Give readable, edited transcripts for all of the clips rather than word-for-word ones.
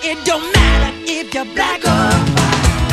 It don't matter if you're black or white.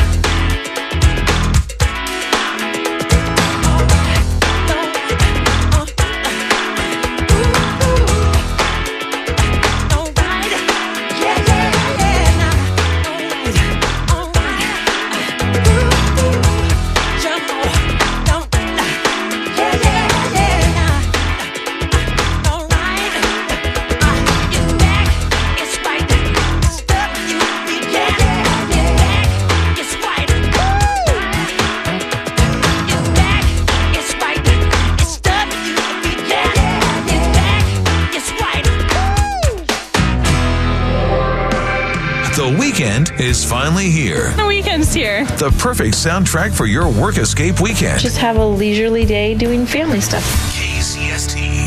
The weekend is finally here. The weekend's here. The perfect soundtrack for your work escape weekend. Just have a leisurely day doing family stuff. KZST.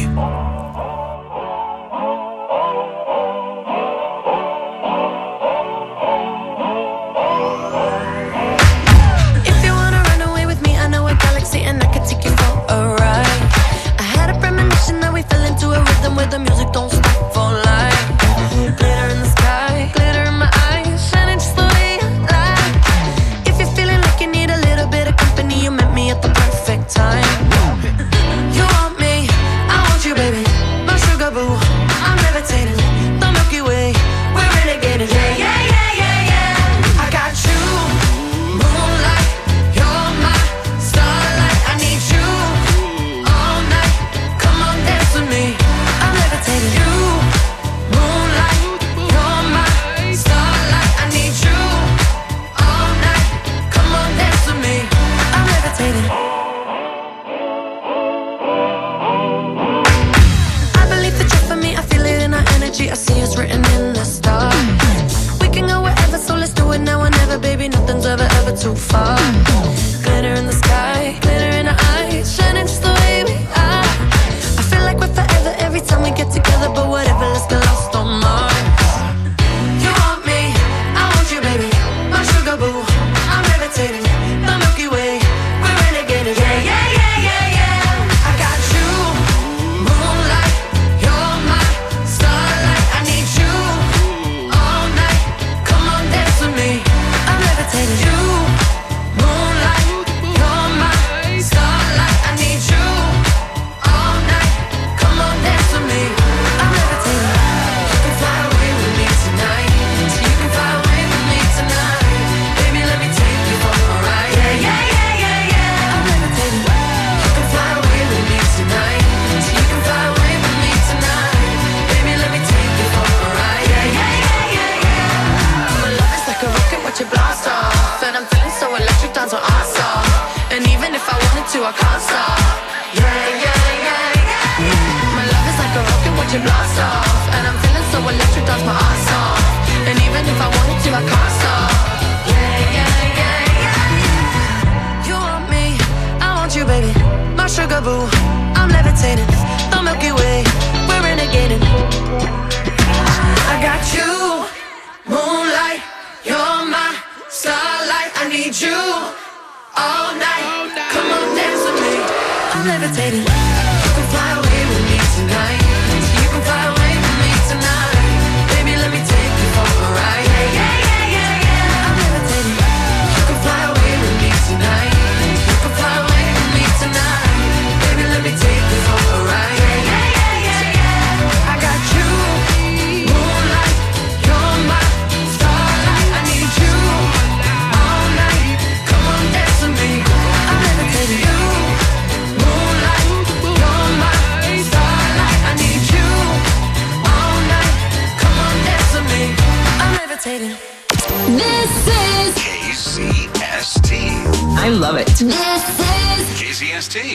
If you wanna run away with me, I know a galaxy and I can take you for a ride. I had a premonition that we fell into a rhythm where the music don't stop for life. Glitter in the sky, glitter in my eyes, shining just the way I like. If you're feeling like you need a little bit of company, you met me at the perfect time. You want me, I want you, baby. My sugar boo, I'm levitating. The Milky Way, we're renegading. Yeah, yeah, yeah, yeah, yeah. I got you, moonlight. You're my starlight. I need you all night. Come on, dance with me. I'm levitating. You, moonlight. You're my starlight. I need you all night. Come on, dance with me. I'm levitating. I believe that you're for me. I feel it in our energy. I see it's written in the stars. We can go wherever, so let's do it now or never, baby. Nothing's ever, ever too far. Glitter in the sky, glitter in our eyes, shining just the way we are. I feel like we're forever every time we get together, but whatever, let's get lost on Mars. You want me, I want you, baby. My sugar boo, I'm levitating. The Milky Way, we're renegading. Yeah, yeah, yeah, yeah, yeah. I got you, moonlight. You're my starlight. I need you all night. Come on, dance with me. I'm levitating. You, moonlight. You're my starlight. I need you all night. Come on, dance with me. I'm levitating. You can fly away with me tonight. So you can fly away with me tonight. Baby, let me take you for a ride. Yeah, yeah, yeah, yeah, yeah. I'm levitating. You can fly away with me tonight. So you can fly away with me tonight. Baby, let me take you for a ride. Yeah, yeah, yeah, yeah, yeah. My love is like a rocket, watch it blast off. And I'm feeling so electric, dance on our song. And even if I wanted to, I can't stop. Yeah, yeah, yeah, yeah. My love is like a rocket, watch it blast off. And I'm feeling so electric, dance my ass off. And even if I wanted to, I can't stop. Yeah, yeah, yeah, yeah. You want me, I want you, baby. My sugar boo, I'm levitating. The Milky Way, we're renegading. I got you, moonlight. You're my starlight. I need you all night. Come on, dance with me. I'm levitating. You can fly away with me tonight. You can fly away with me tonight. Baby, let me take you for a ride. Yeah, yeah, yeah, yeah, yeah. I'm levitating. You can fly away with me tonight. You can fly away with me tonight. Baby, let me take you for a ride. Yeah, yeah, yeah, yeah, yeah. I got you, moonlight. You're my starlight. I need you all night. Come on, dance with me. I'm levitating. You, moonlight. You're my starlight. I need you all night. Come on, dance with me. I'm levitating. This is KZST. I love it. This is KZST.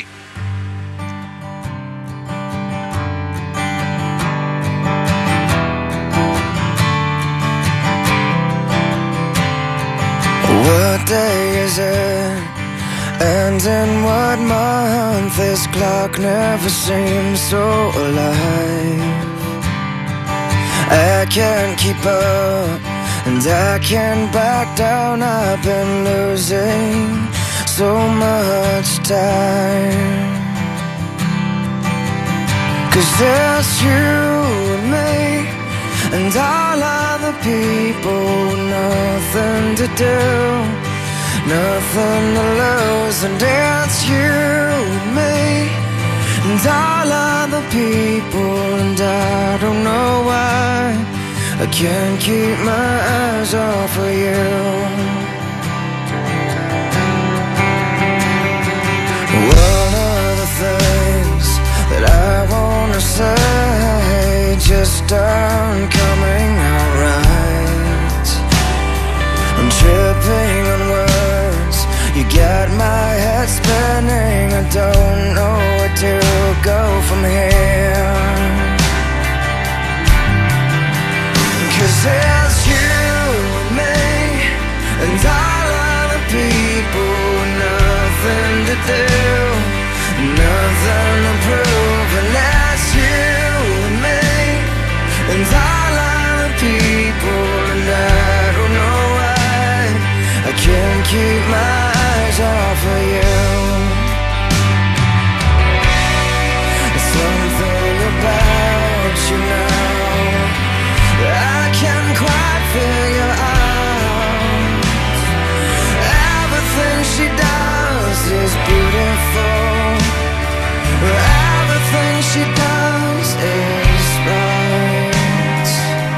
What day is it? And in what month? This clock never seems so alive. I can't keep up, and I can't back down. I've been losing so much time. 'Cause there's you and me, and all other people with nothing to do, nothing to lose, and it's you and me, and all other people, and I don't know why I can't keep my eyes off of you. One of the things that I wanna say just aren't coming out right. I'm tripping on words, you got my head spinning, I don't know where to go from here. 'Cause it's you and me, and all other people with nothing to do, nothing to prove, and that's you and me, and all other people, and I don't know why I can't keep my eyes off of you. Something about you now I can't quite figure out. Everything she does is beautiful, everything she does is right.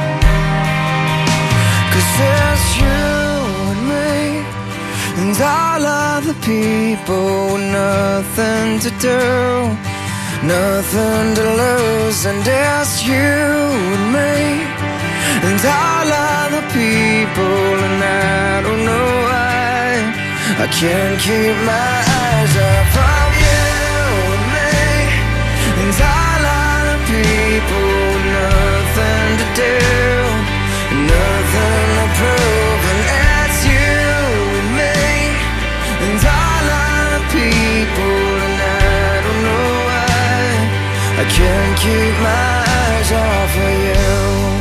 'Cause it's you and me, and all other people with nothing to do, nothing to lose, and it's you and me, and all other people, and I don't know why I can't keep my eyes off of you and me, and all other people, nothing to do, nothing to prove, and it's you and me, and all other people, and I don't know why I can't keep my eyes off of you.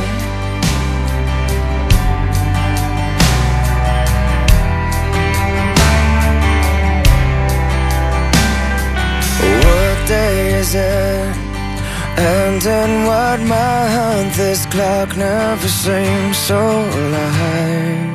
What day is it? And in what month? This clock never seems so alive.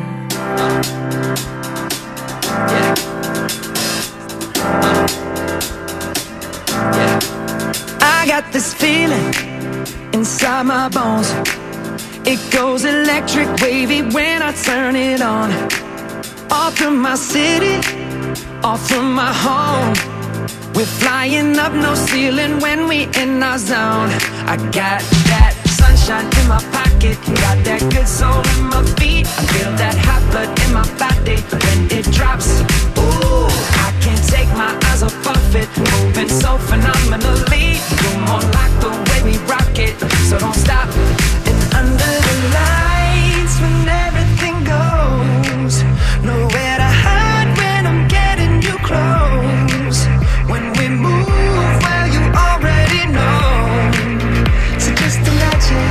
I got this feeling inside my bones. It goes electric wavy when I turn it on. All through my city, all through my home. We're flying up, no ceiling when we in our zone. I got that sunshine in my pocket, got that good soul in my feet. I feel that hot blood in my body when it drops. Ooh, I can't take my eyes off of it, moving so phenomenally. You're more like the way we rock it, so don't stop. And under the lights when everything goes, nowhere to hide when I'm getting you close. When we move, well, you already know. So just imagine.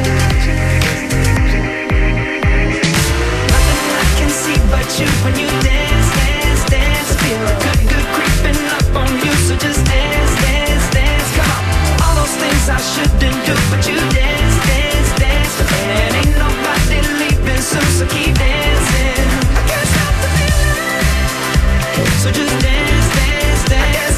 Nothing I can see but you when you dance, dance, dance. Feel good, good creeping up on you. So just dance, dance, dance. Come on. All those things I shouldn't do, but you dance, dance, dance. And ain't nobody leaving soon, so keep dancing. I can't stop the feeling. So just dance, dance, dance.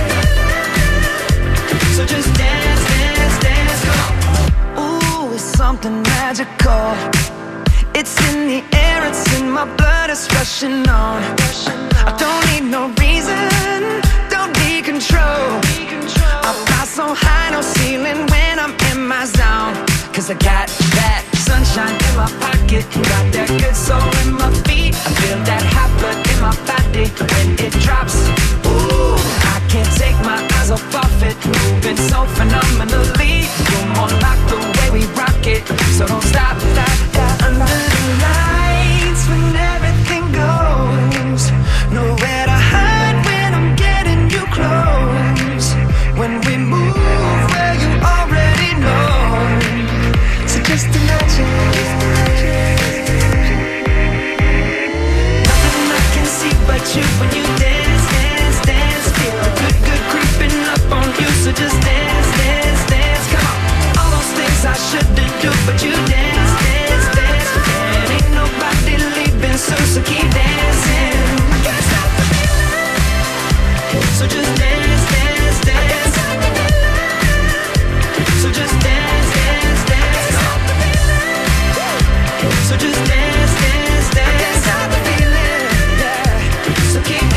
So just dance, dance, dance, come on. Ooh, it's something magical. It's in the air, it's in my blood, it's rushing on. I don't need no reason, don't need control. I fly so high, no ceiling when I'm in my zone. 'Cause I got that sunshine in my pocket, got that good soul in my feet. I feel that hot blood in my body when it drops. Ooh, I can't take my eyes off of it, moving so phenomenally. You're more like the way we rock it, so don't stop, stop, stop. Under the lights when everything goes, nowhere to hide when I'm getting you close. When we move, well, you already know. So just imagine. Nothing I can see but you when you dance, dance, dance. Feel good, good creeping up on you. So just dance, dance, dance. Come on. All those things I shouldn't do, but you dance. So just dance, dance, dance. I can't stop the feeling, yeah. So keep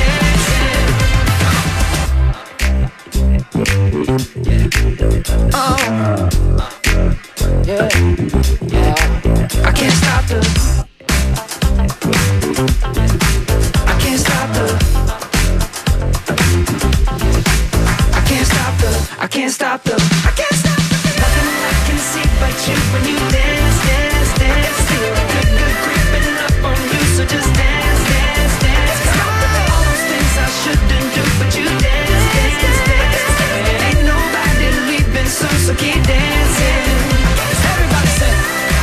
dancing. Oh, yeah, yeah. I can't stop the. I can't stop the. I can't stop the. I can't stop the. I can't stop the. Nothing I can see but you when you dance, dance, dance. Feel the good, good creeping up on you. So just dance, dance, dance. All those things I shouldn't do, but you dance, dance, dance. Ain't nobody leaving soon, so keep dancing. Everybody say.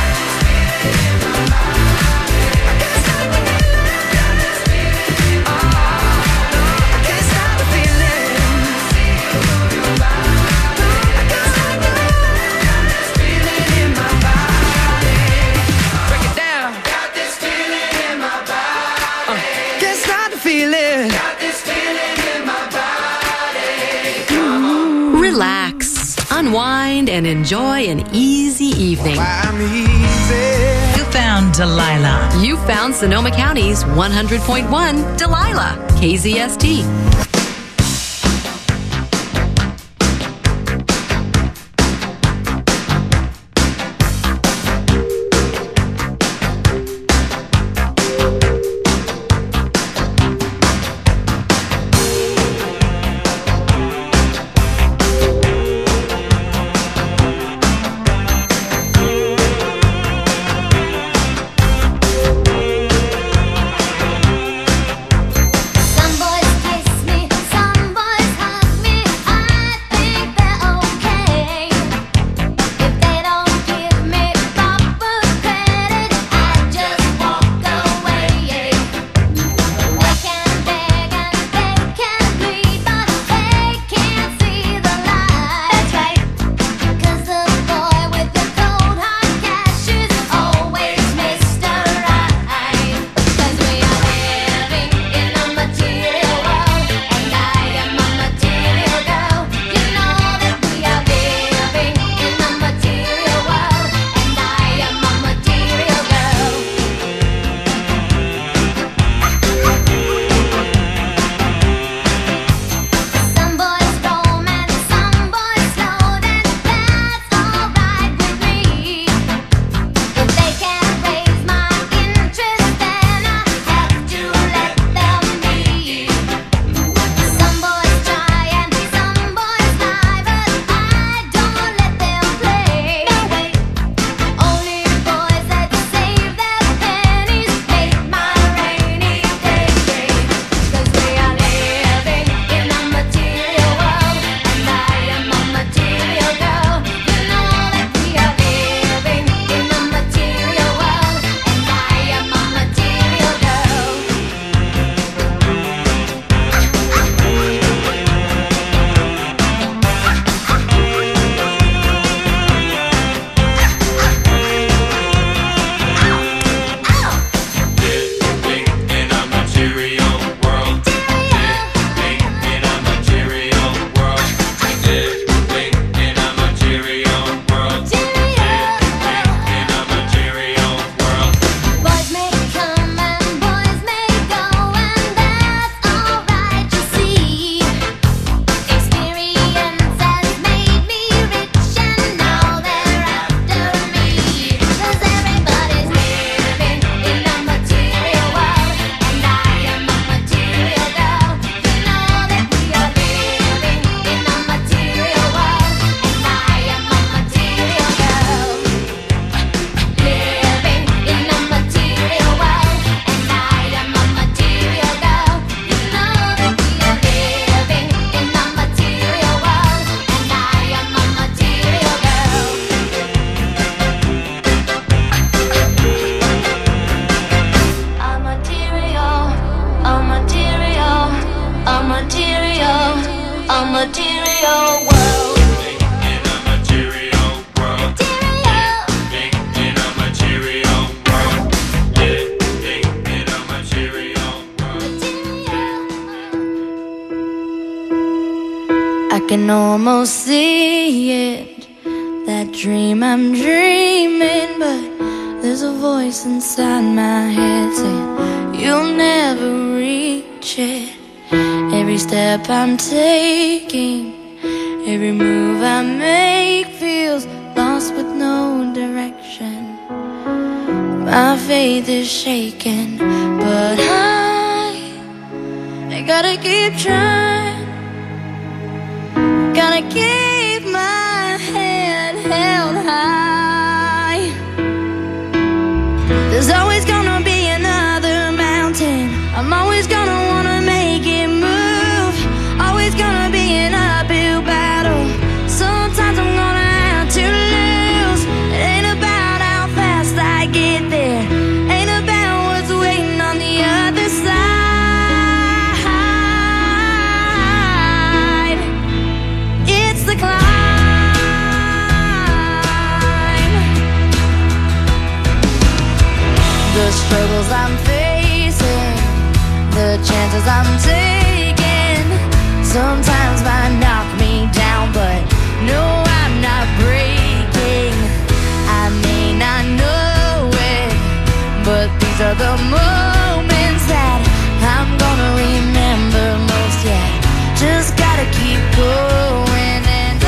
Relax, unwind, and enjoy an easy evening. I'm easy. You found Delilah. You found Sonoma County's 100.1 Delilah, KZST. can almost see it, that dream I'm dreaming, but the There's a voice inside my head saying you'll never reach it. Every step I'm taking, every move I make feels lost with no direction. My faith is shaken, but I gotta keep trying. Gotta keep my head held high. There's always gonna be another mountain. I'm always gonna wanna make it move. Always gonna be an uphill battle. Sometimes I'm gonna have to lose. It ain't about how fast I get there. Ain't about what's waiting on the other side. It's the climb. The struggles I'm facing, the chances I'm taking, sometimes might knock me down, but no, I'm not breaking. I may not know it, but these are the moments that I'm gonna remember most. Yeah, just gotta keep going, and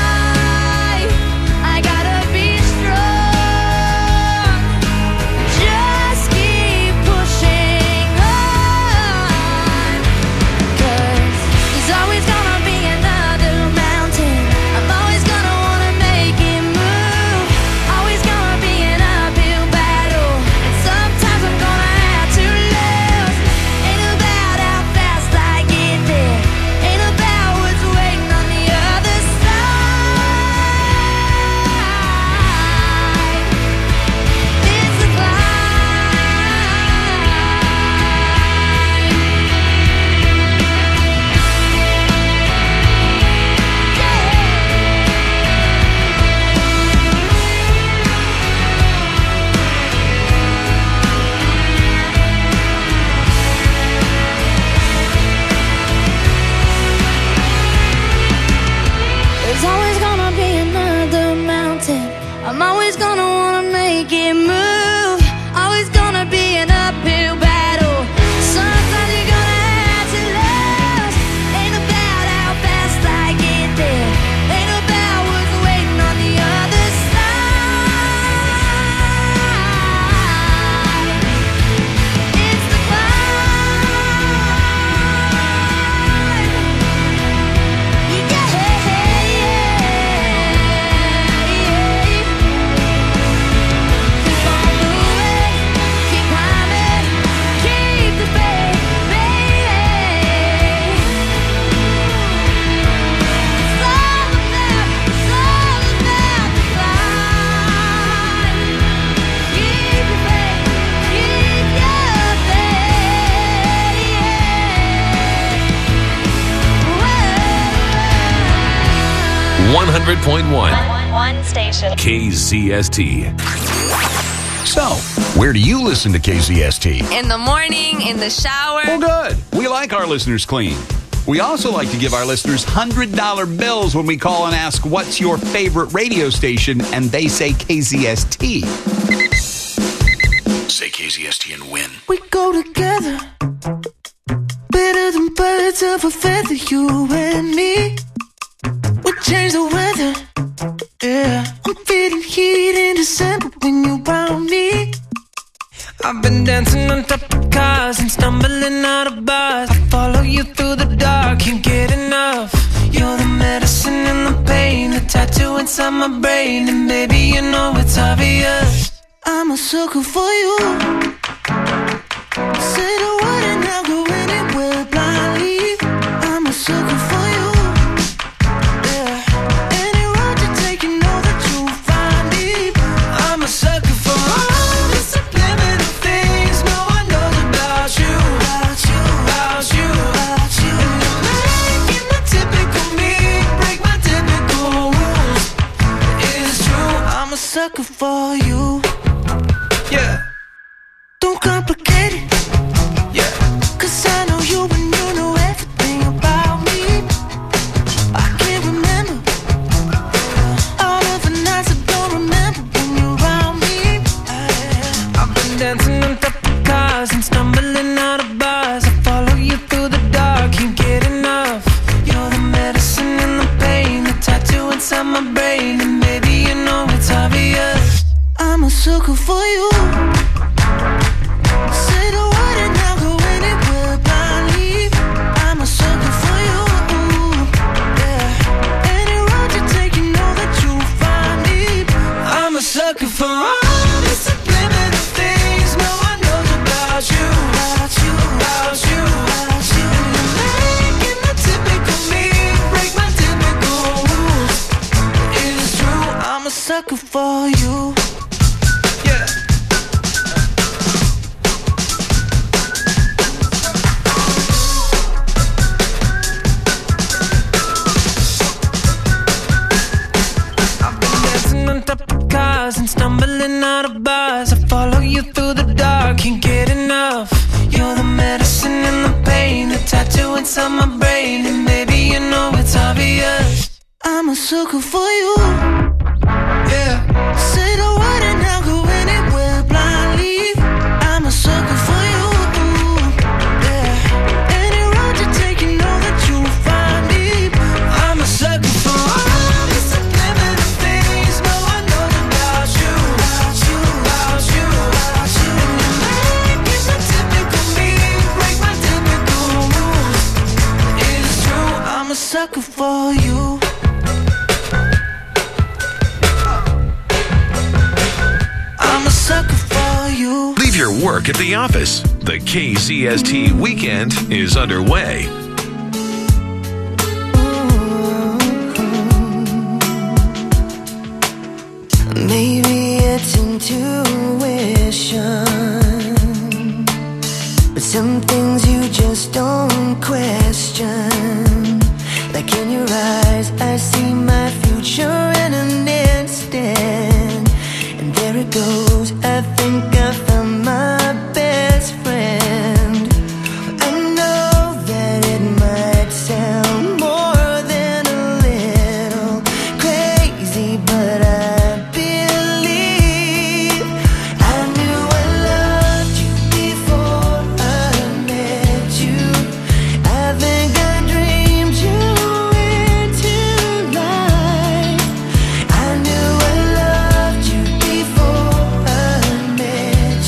I gotta be strong. Just keep pushing on, 'cause there's always gonna be another mountain. I'm always gonna wanna make it move. Always gonna be an uphill battle, and sometimes I'm gonna have to lose. Ain't about how fast I get there. Ain't about what's waiting on the other side. It's the There's always gonna be another mountain. I'm always gonna wanna make it move. Always gonna be an uphill battle. Sometimes you're gonna have to lose. Ain't about how fast I get there. Ain't about what's waiting on the other side. It's the climb. Yeah. Keep on moving, keep climbing, keep the faith, baby. It's all about the climb. Keep your faith, keep your faith. 100.1 One station. KZST. So, where do you listen to KZST? In the morning, in the shower. Well, good. We like our listeners clean. We also like to give our listeners $100 bills when we call and ask, what's your favorite radio station? And they say KZST. Say KZST and win. We go together, better than birds of a feather, you and me. We change the weather, yeah. I'm feeling heat in December when you found me. I've been dancing on top of cars and stumbling out of bars. I follow you through the dark, can't get enough. You're the medicine and the pain, the tattoo inside my brain. And baby, you know it's obvious, I'm a sucker for you. Say the word and I'll go anywhere blindly. I'm a sucker for you. Yeah. Any road you take, you know that you'll find me. I'm a sucker for all the subliminal things no one knows about you. About you, about you, about you. And you're making the typical me break my typical rules. It's true, I'm a sucker for you. Yeah. dancing on top of cars and stumbling out of bars. I follow you through the dark, can't get enough. You're the medicine and the pain, the tattoo inside my brain, and maybe you know it's obvious. I'm a sucker for you. Say the word and I'll go anywhere blindly. I'm a sucker for you. Yeah. Any road you take, you know that you'll find me. I'm a sucker for all the subliminal things no one knows about you. About you, about you, about you. And you're making the typical me break my typical rules. It's true, I'm a sucker for you. Yeah. I've been dancing on top of cars and stumbling out of bars. I follow you through the dark, can't get enough. You're the medicine and the pain, the tattoo inside my brain, and maybe you know it's obvious. I'm a sucker for you. Yeah. Say the word and I'll go anywhere blindly. I'm a sucker for you. Yeah. Any road you take, you know that you'll find me. I'm a sucker for all the subliminal things no one knows about you. About you, about you, about you. And you're making the typical me break my typical rules. It's true, I'm a sucker for you. I'm a sucker for you. Leave your work at the office. The KZST weekend is underway. Maybe it's intuition, but some things you just don't question. Like in your eyes, I see my future in an instant. And there it goes, I think I found my best friend. I know that it might sound more than a little crazy, but I believe I knew I loved you before I met you. I think I dreamed you into life. I knew I loved you before I met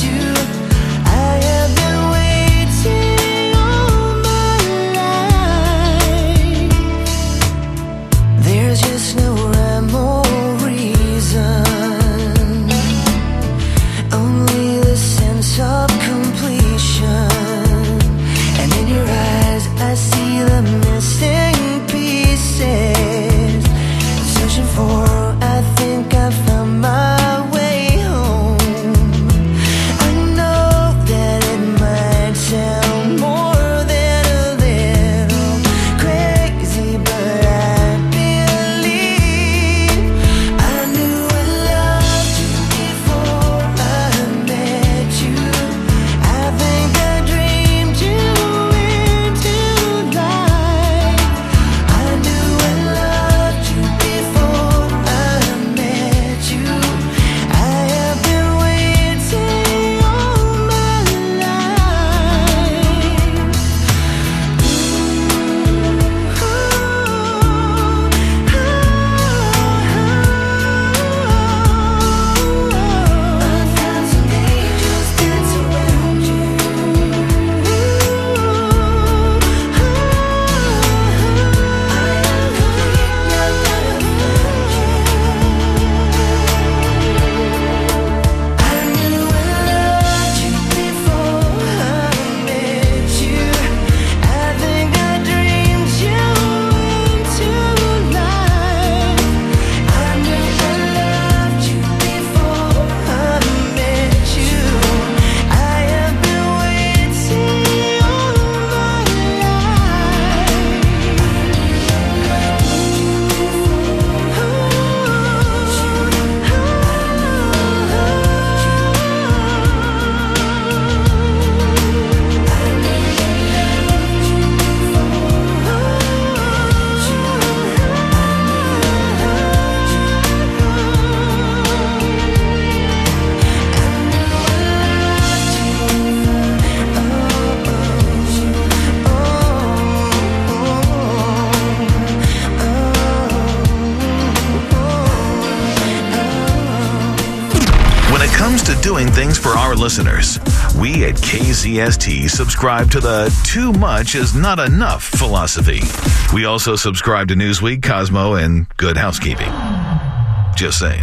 comes to doing things for our listeners, we at KZST subscribe to the too much is not enough philosophy. We also subscribe to Newsweek, Cosmo, and Good Housekeeping. Just saying.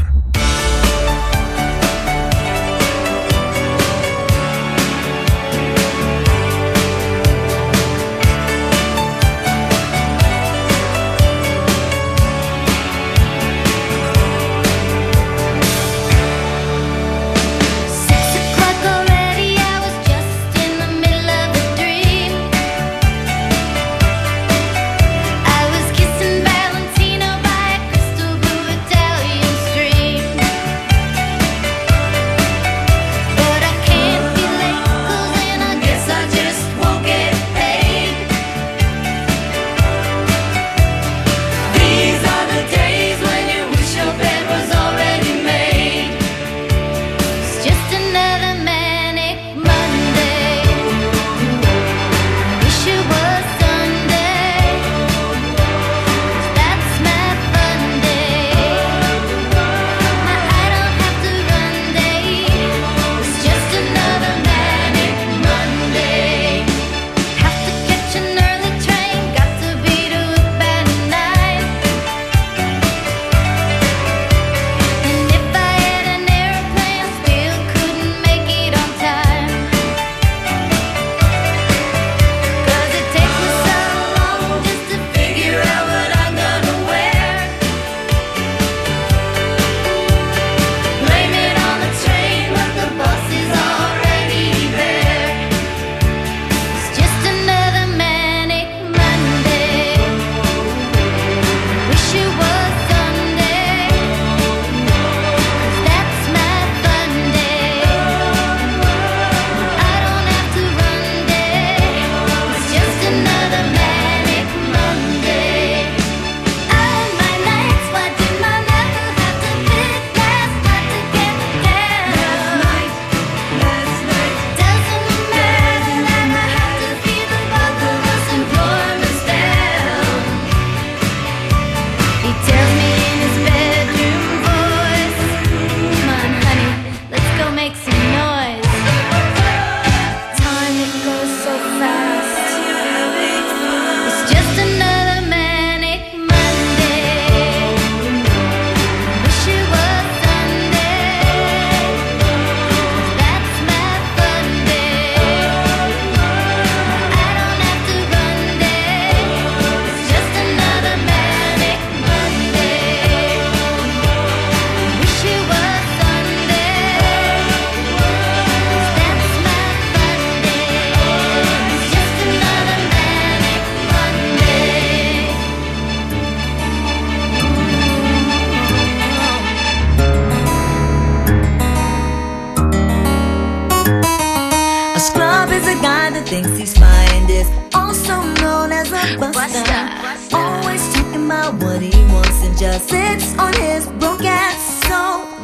Thinks he's fine, is also known as a buster. Always talking about what he wants and just sits on his broke ass soul.